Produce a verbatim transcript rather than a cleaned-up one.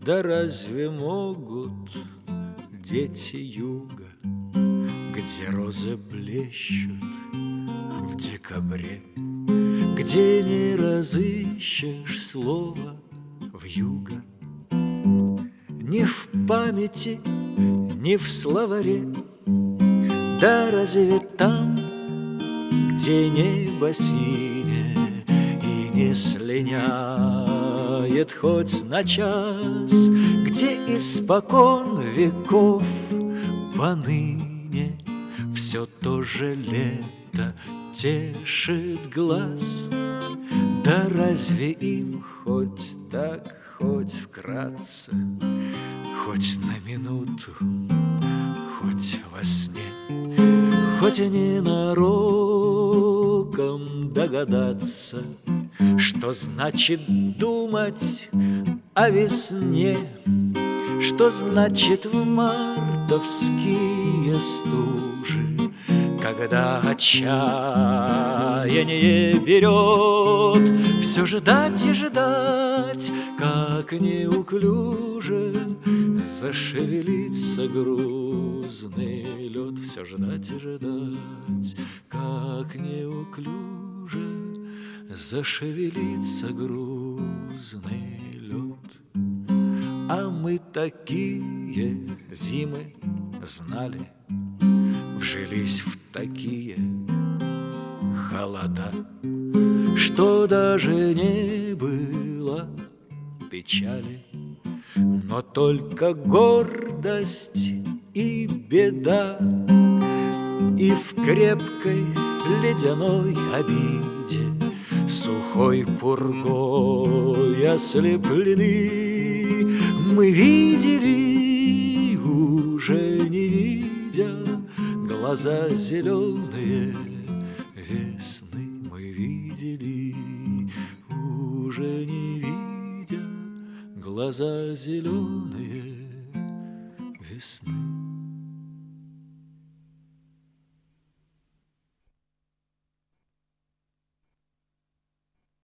Да разве могут дети юга, где розы блещут в декабре, где не разыщешь слова вьюга, ни в памяти, ни в словаре? Да разве там, где небо синее и не слиняет хоть на час, где испокон веков поныне все то же лето тешит глаз? Да разве им хоть так, хоть вкратце, хоть на минуту, хоть во сне, хоть и ненароком догадаться, что значит думать о весне, что значит в мартовские стужи, когда отчаяние берет, все ждать и ждать, как неуклюже зашевелится грузный лед. Все ждать и ждать, как неуклюже зашевелится грузный лед. А мы такие зимы знали, вжились в такие холода, что даже не было печали, но только гордость и беда. И в крепкой ледяной обиде, сухой пургой ослеплены, мы видели, уже не видя, глаза зеленые весны. Мы видели, уже не видя, глаза зеленые весны.